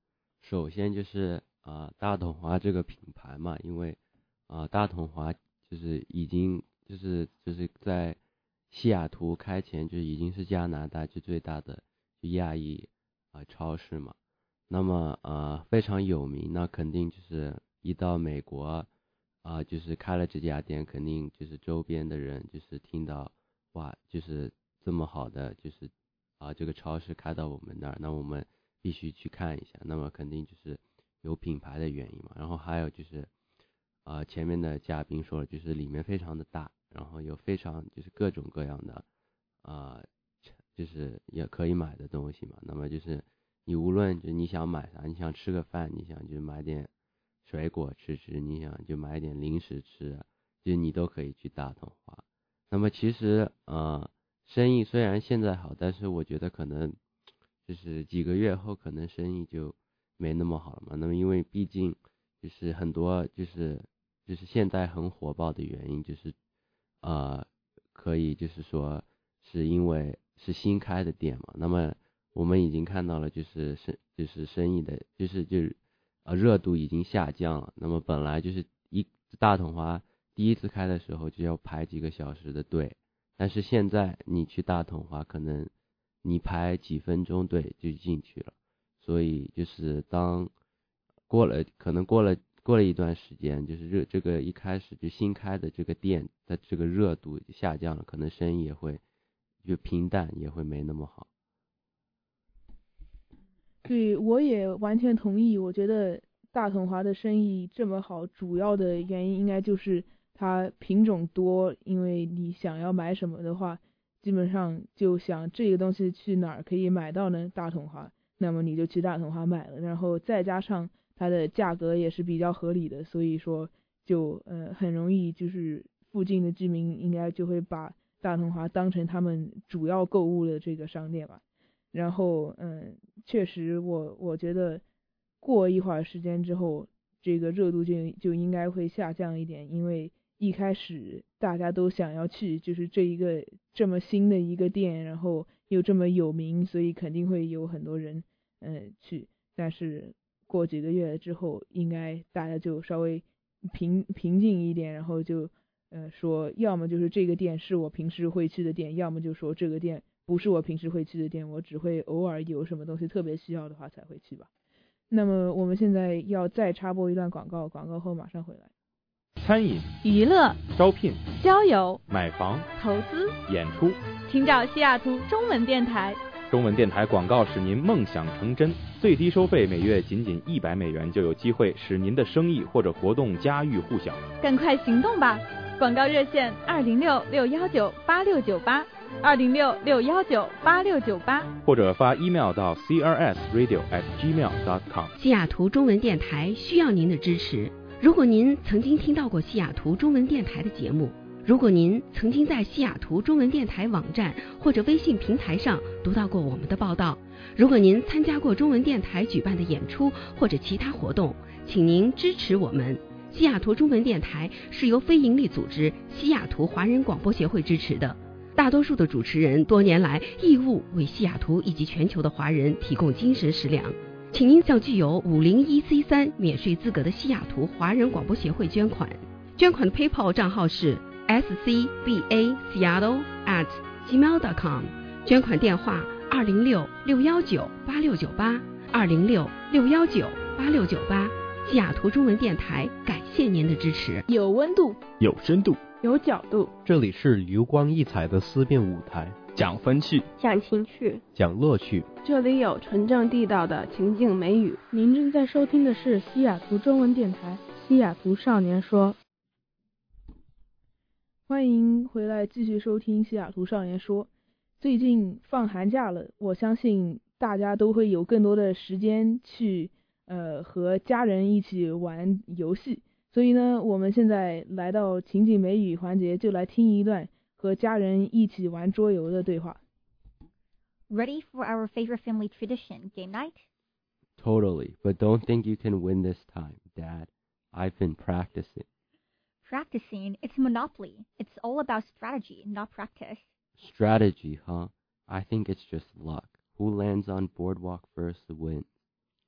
首先就是大统华这个品牌嘛，因为大统华就是已经就是在西雅图开前就已经是加拿大最大的亚裔超市嘛，那么非常有名，那肯定就是一到美国就是开了这家店，肯定就是周边的人就是听到哇，就是这么好的就是这个超市开到我们那儿，那我们必须去看一下，那么肯定就是有品牌的原因嘛。然后还有就是前面的嘉宾说了，就是里面非常的大，然后有非常就是各种各样的就是也可以买的东西嘛。那么就是你无论就你想买啥，你想吃个饭，你想就买点水果吃，你想就买点零食吃，就你都可以去大统华。那么其实生意虽然现在好，但是我觉得可能就是几个月后可能生意就没那么好了嘛。那么因为毕竟就是很多就是现在很火爆的原因就是可以就是说是因为是新开的店嘛。那么我们已经看到了就是生意的就是热度已经下降了。那么本来就是大统华第一次开的时候就要排几个小时的队，但是现在你去大统华可能你排几分钟队就进去了。所以就是当过了一段时间，就是这个一开始就新开的这个店的这个热度下降了，可能生意也会就平淡，也会没那么好。 对，我也完全同意。我觉得大统华的生意这么好，主要的原因应该就是它品种多，因为你想要买什么的话，基本上就想这个东西去哪儿可以买到呢？大统华，那么你就去大统华买了，然后再加上它的价格也是比较合理的，所以说就很容易就是附近的居民应该就会把大统华当成他们主要购物的这个商店吧。然后确实我觉得过一会儿时间之后，这个热度就应该会下降一点，因为一开始大家都想要去，就是这一个这么新的一个店，然后又这么有名，所以肯定会有很多人去。但是过几个月之后，应该大家就稍微平静一点，然后就说要么就是这个店是我平时会去的店，要么就说这个店不是我平时会去的店，我只会偶尔有什么东西特别需要的话才会去吧。那么我们现在要再插播一段广告，广告后马上回来。 餐饮、 娱乐、 招聘、 交友、 买房、 投资、 演出， 请找西雅图中文电台。 中文电台广告使您梦想成真，最低收费每月仅$100就有机会使您的生意或者活动家喻户晓。 赶快行动吧！广告热线206-619-8698，206-619-8698， 或者发 email 到 crsradio@gmail.com。 西雅图中文电台需要您的支持。如果您曾经听到过西雅图中文电台的节目，如果您曾经在西雅图中文电台网站或者微信平台上读到过我们的报道，如果您参加过中文电台举办的演出或者其他活动，请您支持我们。西雅图中文电台是由非营利组织西雅图华人广播协会支持的，大多数的主持人多年来义务为西雅图以及全球的华人提供精神食粮。请您向具有501C3免税资格的西雅图华人广播协会捐款，捐款的 PayPal 账号是scbaseattle@gmail.com， 捐款电话206-619-8698 206-619-8698。西雅图中文电台感谢您的支持。 有温度， 有深度， 有角度， 这里是油光溢彩的思辨舞台， 讲风趣， 讲情趣， 讲乐趣， 这里有纯正地道的情境美语。 您正在收听的是西雅图中文电台西雅图少年说。 欢迎回来继续收听西雅图少年说。最近放寒假了，我相信大家都会有更多的时间去和家人一起玩游戏，所以呢我们现在来到情景美语环节，就来听一段和家人一起玩桌游的对话。 Ready for our favorite family tradition, game night? Totally, but don't think you can win this time, Dad. I've been practicing. Practicing? It's Monopoly. It's all about strategy, not practice. Strategy, huh? I think it's just luck. Who lands on boardwalk first wins.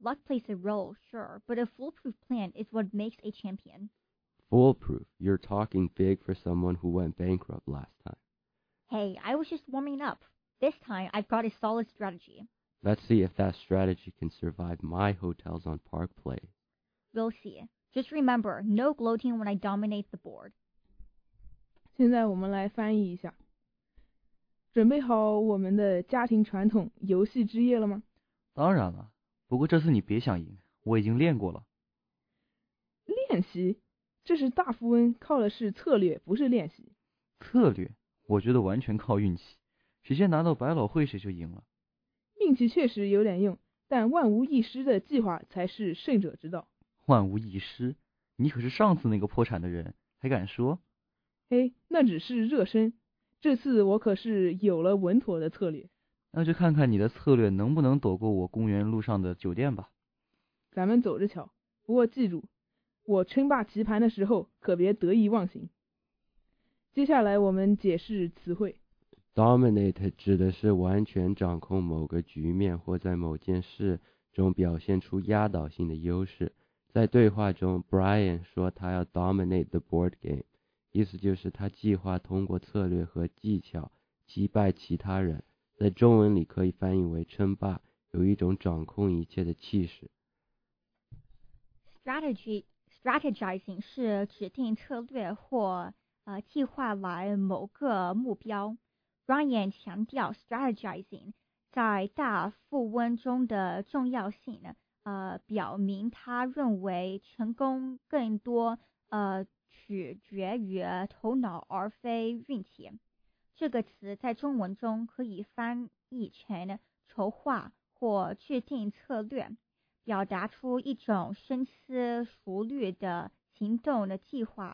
Luck plays a role, sure, but a foolproof plan is what makes a champion. Foolproof? You're talking big for someone who went bankrupt last time. Hey, I was just warming up. This time, I've got a solid strategy. Let's see if that strategy can survive my hotels on Park Place. We'll see. Just remember, no gloating when I dominate the board. 现在我们来翻译一下。准备好我们的家庭传统游戏之夜了吗？ 当然了，不过这次你别想赢，我已经练过了。 练习？这是大富翁，靠的是策略，不是练习。 策略？我觉得完全靠运气，谁先拿到百老汇谁就赢了。 运气确实有点用，但万无一失的计划才是胜者之道。 万无一失？你可是上次那个破产的人，还敢说？ 嘿，那只是热身，这次我可是有了稳妥的策略。 那就看看你的策略能不能躲过我公园路上的酒店吧。 咱们走着瞧，不过记住，我称霸棋盘的时候可别得意忘形。接下来我们解释词汇。 Dominate 指的是完全掌控某个局面或在某件事中表现出压倒性的优势。在对话中 Brian 说他要 dominate the board game， 意思就是他计划通过策略和技巧击败其他人，在中文里可以翻译为称霸，有一种掌控一切的气势。 Strategizing 是指定策略或计划来某个目标。Brian 强调 strategizing 在大富翁中的重要性呢，表明他认为成功更多取决于头脑而非运气。这个词在中文中可以翻译成筹划或制定策略，表达出一种深思熟虑的行动的计划。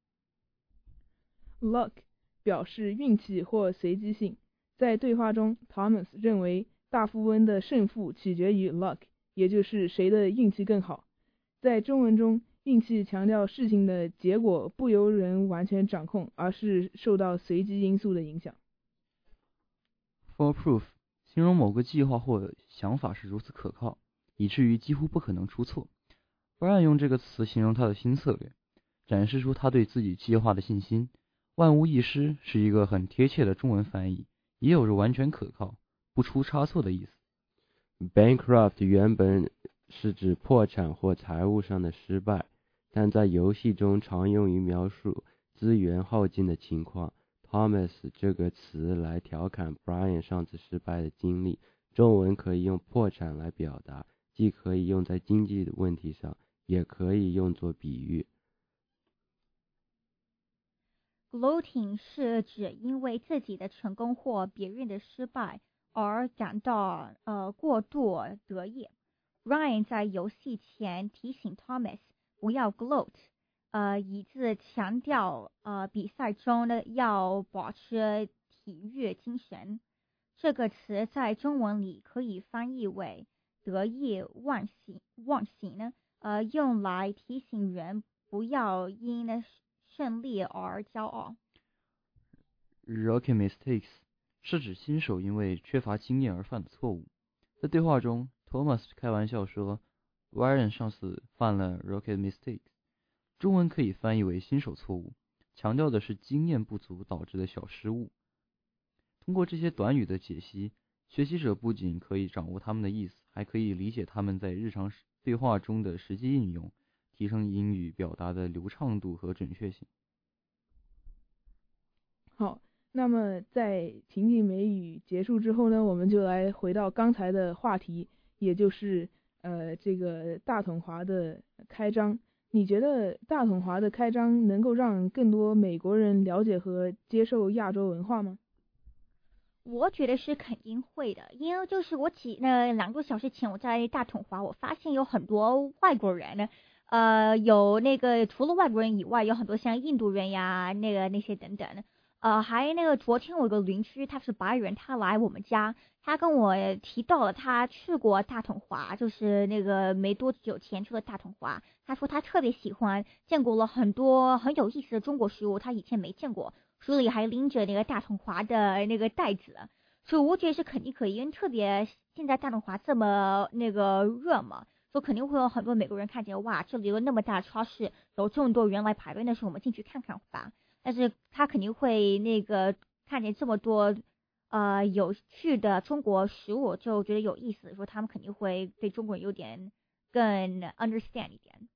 Luck 表示运气或随机性。在对话中 Thomas 认为大富翁的胜负取决于 luck， 也就是谁的运气更好。在中文中，运气强调事情的结果不由人完全掌控，而是受到随机因素的影响。 Foolproof 形容某个计划或想法是如此可靠，以至于几乎不可能出错。Brian 用这个词形容他的新策略，展示出他对自己计划的信心。万无一失是一个很贴切的中文翻译，也有着完全可靠、不出差错的意思。 Bankrupt 原本是指破产或财务上的失败，但在游戏中常用于描述资源耗尽的情况。Thomas 这个词来调侃 Brian 上次失败的经历，中文可以用破产来表达，既可以用在经济的问题上，也可以用作比喻。 Gloating 是指因为自己的成功或别人的失败而感到过度得意。Ryan 在游戏前提醒 Thomas 不要 gloat， 以致强调比赛中呢要保持体育精神。这个词在中文里可以翻译为得意忘形呢，用来提醒人不要因胜利而骄傲。 Rookie mistakes 是指新手因为缺乏经验而犯的错误。在对话中 ，Thomas 开玩笑说 ，Warren 上次犯了 rookie mistakes， 中文可以翻译为新手错误，强调的是经验不足导致的小失误。通过这些短语的解析，学习者不仅可以掌握他们的意思，还可以理解他们在日常对话中的实际应用，提升英语表达的流畅度和准确性。 好，那么在情景美语结束之后呢，我们就来回到刚才的话题，也就是这个大统华的开张。你觉得大统华的开张能够让更多美国人了解和接受亚洲文化吗？ 我觉得是肯定会的，因为就是我2个小时前我在大统华，我发现有很多外国人呢，有除了外国人以外，有很多像印度人呀，那些等等的。还昨天我有个邻居，他是白人，他来我们家，他跟我提到了他去过大统华，就是没多久前去了大统华。他说他特别喜欢，见过了很多很有意思的中国食物，他以前没见过，手里还拎着大统华的袋子，所以我觉得是肯定可以，因为特别现在大统华这么热嘛， 所以肯定会有很多美国人看见，哇，这里有那么大超市，有这么多人来排队，那时候我们进去看看吧。但是他肯定会看见这么多有趣的中国食物，就觉得有意思，说他们肯定会对中国人有点更 understand 一点。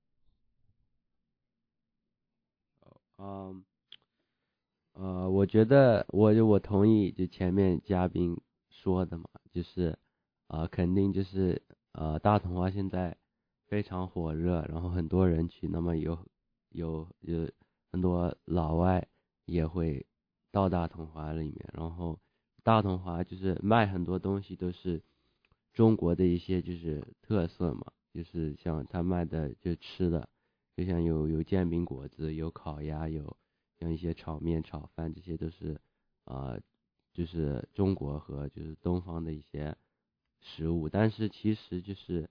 我觉得我同意就前面嘉宾说的嘛，就是肯定就是大统华现在非常火热，然后很多人去，那么有很多老外也会到大统华里面，然后大统华就是卖很多东西都是中国的一些就是特色嘛，就是像他卖的就吃的，就像有煎饼果子，有烤鸭，有像一些炒面炒饭，这些都是就是中国和就是东方的一些食物。但是其实就是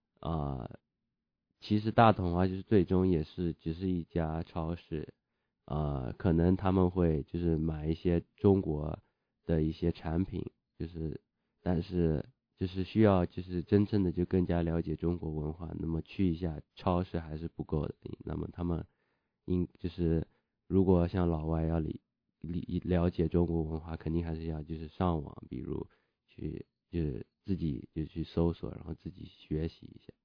其实大统华就是最终也是只是一家超市，可能他们会就是买一些中国的一些产品，就是但是就是需要就是真正的就更加了解中国文化，那么去一下超市还是不够的。那么他们就是如果像老外要了解中国文化，肯定还是要就是上网，比如去就是自己就去搜索，然后自己学习一下。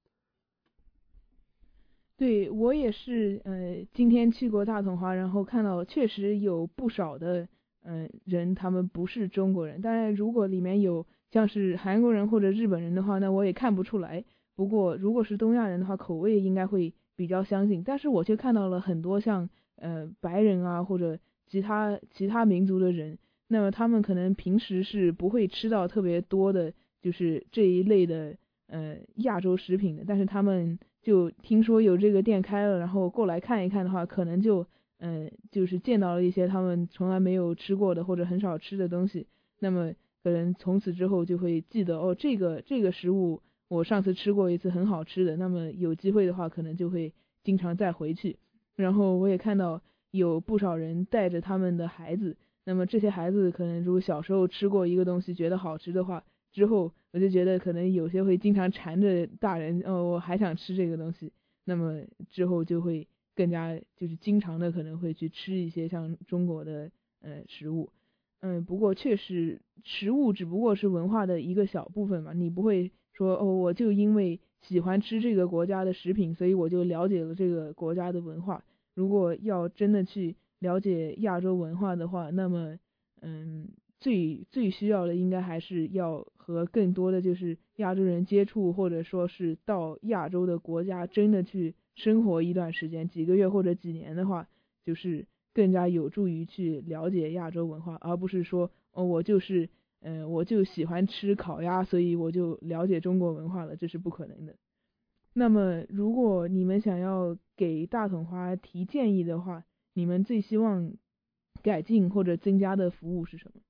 对，我也是今天去过大统华，然后看到确实有不少的人他们不是中国人，当然如果里面有像是韩国人或者日本人的话，那我也看不出来。不过如果是东亚人的话，口味应该会比较相近。但是我却看到了很多像白人啊或者其他民族的人，那么他们可能平时是不会吃到特别多的就是这一类的亚洲食品的，但是他们就听说有这个店开了，然后过来看一看的话，可能就是见到了一些他们从来没有吃过的或者很少吃的东西，那么可能从此之后就会记得这个食物我上次吃过一次很好吃的，那么有机会的话可能就会经常再回去。然后我也看到有不少人带着他们的孩子，那么这些孩子可能如果小时候吃过一个东西觉得好吃的话，之后我就觉得可能有些会经常缠着大人，我还想吃这个东西，那么之后就会更加就是经常的可能会去吃一些像中国的食物。不过确实食物只不过是文化的一个小部分嘛，你不会说我就因为喜欢吃这个国家的食品，所以我就了解了这个国家的文化。如果要真的去了解亚洲文化的话，那么最需要的应该还是要和更多的就是亚洲人接触，或者说是到亚洲的国家真的去生活一段时间，几个月或者几年的话，就是更加有助于去了解亚洲文化，而不是说我就喜欢吃烤鸭，所以我就了解中国文化了，这是不可能的。那么如果你们想要给大统华提建议的话，你们最希望改进或者增加的服务是什么？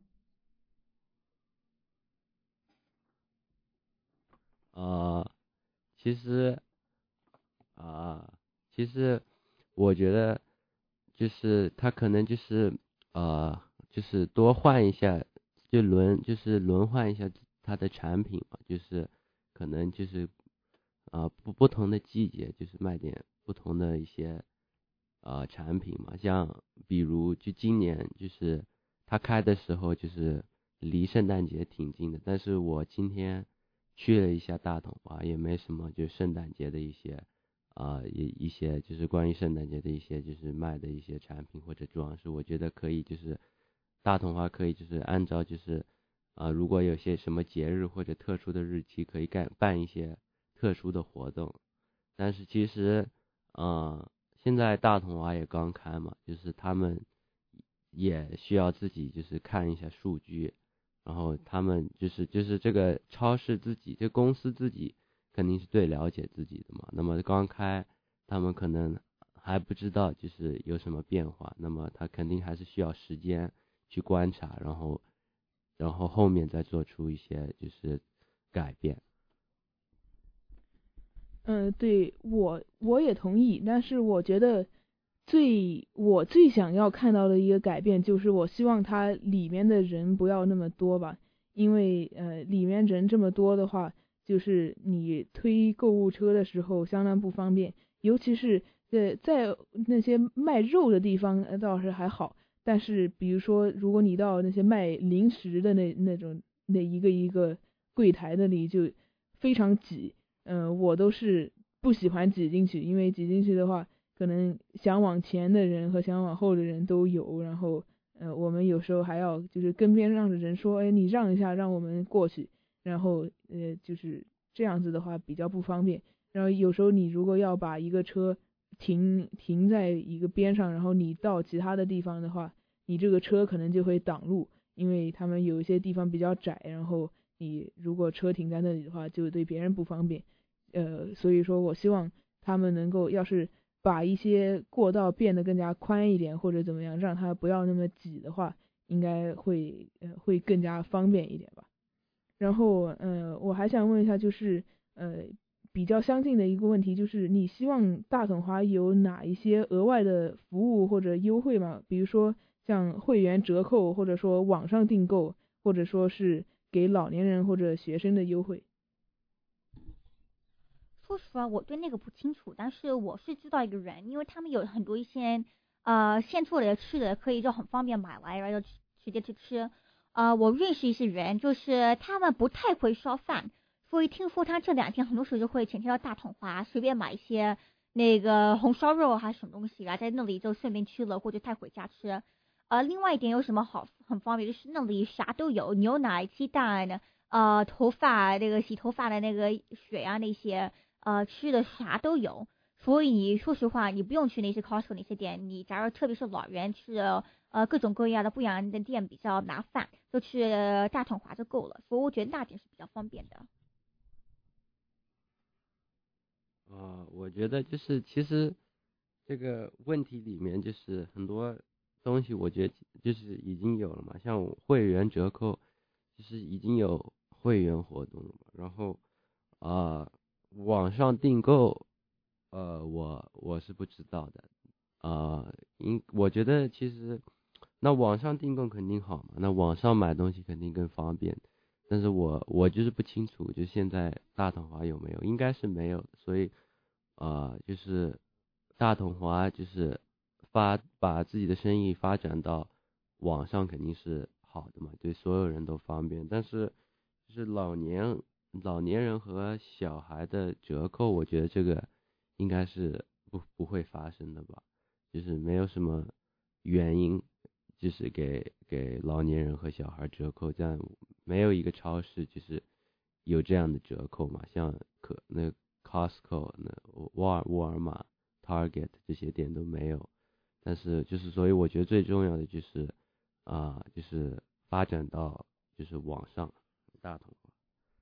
其实我觉得就是他可能就是就是多换一下，就是轮换一下他的产品嘛，就是可能就是不同的季节就是卖点不同的一些产品嘛，像比如就今年就是他开的时候就是离圣诞节挺近的，但是我今天去了一下大统华，也没什么就圣诞节的一些一些就是关于圣诞节的一些就是卖的一些产品或者装饰，我觉得可以就是大统华可以就是按照就是如果有些什么节日或者特殊的日期可以办一些特殊的活动。但是其实现在大统华也刚开嘛，就是他们也需要自己就是看一下数据，然后他们就是这个超市自己这公司自己肯定是最了解自己的嘛，那么刚开他们可能还不知道就是有什么变化，那么他肯定还是需要时间去观察，然后后面再做出一些就是改变。 对，我也同意，但是我觉得我最想要看到的一个改变就是我希望它里面的人不要那么多吧，因为里面人这么多的话， 就是你推购物车的时候相当不方便，尤其是在那些卖肉的地方倒是还好，但是比如说如果你到那些卖零食的那种一个柜台那里就非常挤，我都是不喜欢挤进去，因为挤进去的话可能想往前的人和想往后的人都有，然后我们有时候还要就是跟边上的人说，哎，你让一下让我们过去，然后就是这样子的话比较不方便。然后有时候你如果要把一个车停在一个边上，然后你到其他的地方的话，你这个车可能就会挡路，因为他们有一些地方比较窄，然后你如果车停在那里的话就对别人不方便。所以说我希望他们能够要是把一些过道变得更加宽一点，或者怎么样让它不要那么挤的话，应该会更加方便一点吧。然后我还想问一下，就是比较相近的一个问题，就是你希望大统华有哪一些额外的服务或者优惠吗？比如说像会员折扣，或者说网上订购，或者说是给老年人或者学生的优惠。 说实话，我对那个不清楚，但是我是知道一个人，因为他们有很多一些现做的吃的，可以就很方便买来，然后就直接去吃。我认识一些人，就是他们不太会烧饭，所以听说他这2天很多时候就会前天到大统华随便买一些那个红烧肉还是什么东西啊，在那里就顺便吃了或者带回家吃。另外一点有什么好很方便，就是那里啥都有，牛奶、鸡蛋、头发那个洗头发的那个水啊那些。吃的啥都有，所以说实话，你不用去那些 Costco 那些店，你假如特别是老人去各种各样的不一样的店比较麻烦，就去大统华就够了，所以我觉得那点是比较方便的。 我觉得就是其实这个问题里面就是很多东西，我觉得就是已经有了嘛，像会员折扣，就是已经有会员活动了嘛，然后网上订购，我是不知道的，我觉得其实那网上订购肯定好嘛，那网上买东西肯定更方便，但是我就是不清楚，就现在大统华有没有，应该是没有，所以就是大统华就是把自己的生意发展到网上肯定是好的嘛，对所有人都方便，但是就是老年人和小孩的折扣，我觉得这个应该是不会发生的吧，就是没有什么原因，就是给老年人和小孩折扣，这样没有一个超市就是有这样的折扣嘛，像那 Costco 那沃尔玛 Target 这些店都没有，但是就是所以我觉得最重要的就是就是发展到就是网上大统华。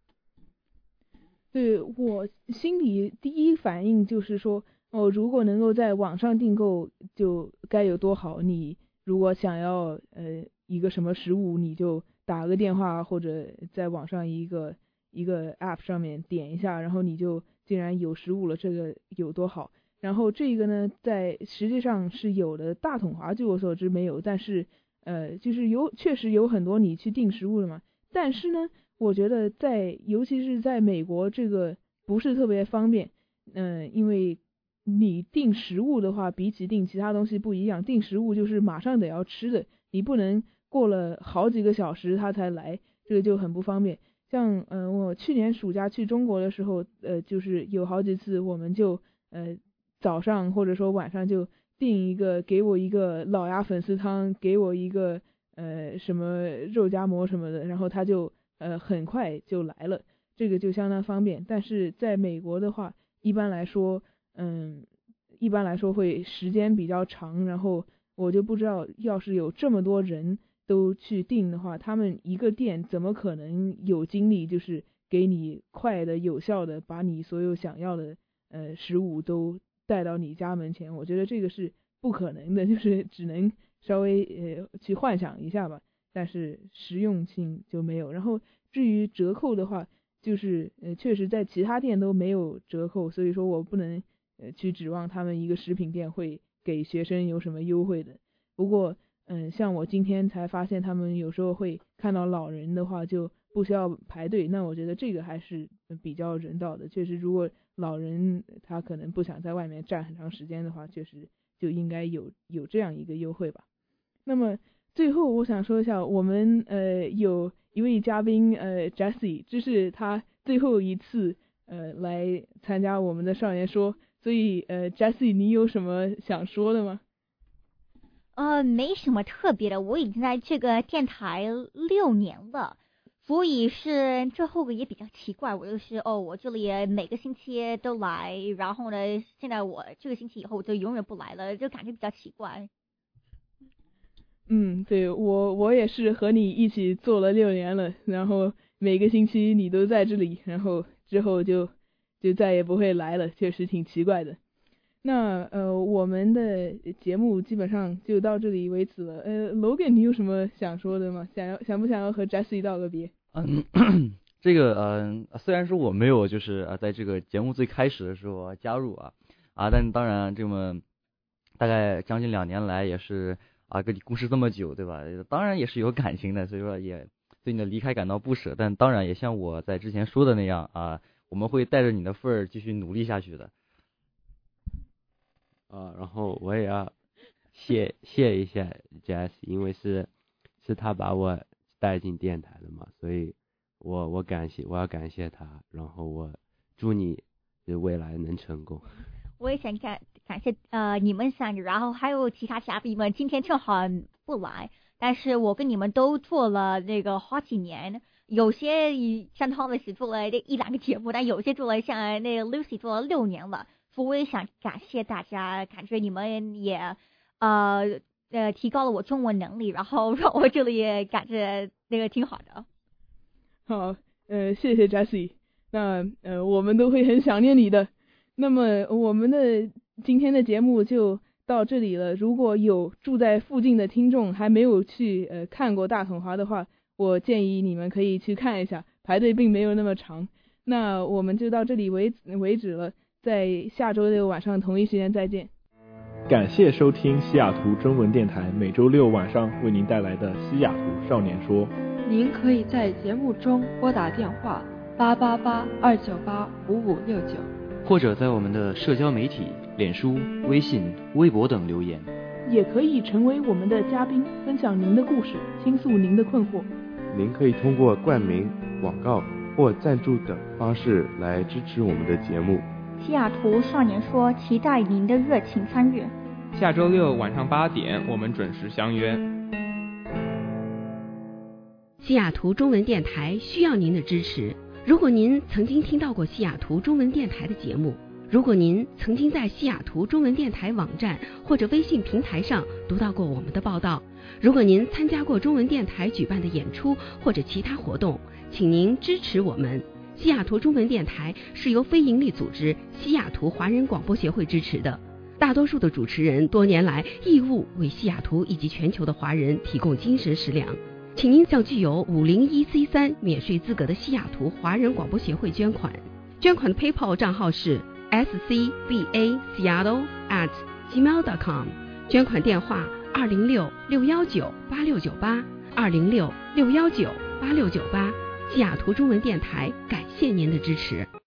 对，我心里第一反应就是说，如果能够在网上订购就该有多好。你如果想要一个什么食物，你就打个电话或者在网上一个 app 上面点一下，然后你就竟然有食物了，这个有多好。然后这个呢在实际上是有的，大统华据我所知没有，但是就是确实有很多你去订食物的嘛，但是呢我觉得尤其是在美国这个不是特别方便，因为你订食物的话，比起订其他东西不一样，订食物就是马上得要吃的，你不能过了好几个小时它才来，这个就很不方便。像我去年暑假去中国的时候，就是有好几次我们就早上或者说晚上就订给我一个老鸭粉丝汤，给我一个什么肉夹馍什么的，然后他就很快就来了，这个就相当方便。但是在美国的话，一般来说会时间比较长，然后我就不知道要是有这么多人都去订的话，他们一个店怎么可能有精力就是给你快的有效的把你所有想要的食物都带到你家门前，我觉得这个是不可能的，就是只能稍微去幻想一下吧，但是实用性就没有。然后至于折扣的话，就是确实在其他店都没有折扣，所以说我不能去指望他们一个食品店会给学生有什么优惠的。不过像我今天才发现他们有时候会看到老人的话就不需要排队，那我觉得这个还是比较人道的。确实，如果老人他可能不想在外面站很长时间的话，确实就应该有这样一个优惠吧。那么最后我想说一下，我们有一位嘉宾Jessie， 这是他最后一次来参加我们的少年说，所以Jessie 你有什么想说的吗？ 没什么特别的，我已经在这个电台6年了，所以是这后个也比较奇怪，我就是我这里每个星期都来，然后呢，现在我这个星期以后我就永远不来了，就感觉比较奇怪。 对，我也是和你一起做了6年了，然后每个星期你都在这里，然后之后就再也不会来了，确实挺奇怪的。那我们的节目基本上就到这里为止了。Logan 你有什么想说的吗？想不想要和 Jessie 道个别？ 这个虽然说我没有就是在这个节目最开始的时候加入但当然这么大概将近2年来也是跟你共事这么久，对吧？当然也是有感情的，所以说也对你的离开感到不舍，但当然也像我在之前说的那样我们会带着你的份儿继续努力下去的。 然后我也要谢一下 Jess， 因为是他把我带进电台的嘛，所以我要感谢他，然后我祝你未来能成功。 我也想感谢你们3个，然后还有其他嘉宾们，今天正好不来，但是我跟你们都做了那个好几年，有些像 Thomas 做了1-2个节目，但有些做了像那个 Lucy 做了6年了。所以我也想感谢大家，感觉你们也提高了我中文能力，然后让我这里也感觉那个挺好的。 好，谢谢 Jessie， 那我们都会很想念你的。那么我们的今天的节目就到这里了。如果有住在附近的听众还没有去看过大统华的话，我建议你们可以去看一下，排队并没有那么长。那我们就到这里为止了。在下周6晚上同一时间再见。 感谢收听西雅图中文电台每周6晚上为您带来的西雅图少年说。 您可以在节目中拨打电话888-298-5569， 或者在我们的社交媒体脸书、微信、微博等留言。 也可以成为我们的嘉宾，分享您的故事，倾诉您的困惑。 您可以通过冠名、广告或赞助等方式来支持我们的节目。 西雅图少年说，期待您的热情参与。 下周6晚上8点，我们准时相约。 西雅图中文电台需要您的支持。如果您曾经听到过西雅图中文电台的节目，如果您曾经在西雅图中文电台网站或者微信平台上读到过我们的报道，如果您参加过中文电台举办的演出或者其他活动，请您支持我们。西雅图中文电台是由非营利组织西雅图华人广播协会支持的，大多数的主持人多年来义务为西雅图以及全球的华人提供精神食粮，请您向具有501C3免税资格的西雅图华人广播协会捐款。捐款的 PayPal 账号是 scbaseattle@gmail.com， 捐款电话206-619-8698 206-619-8698。西雅图中文电台感谢您的支持。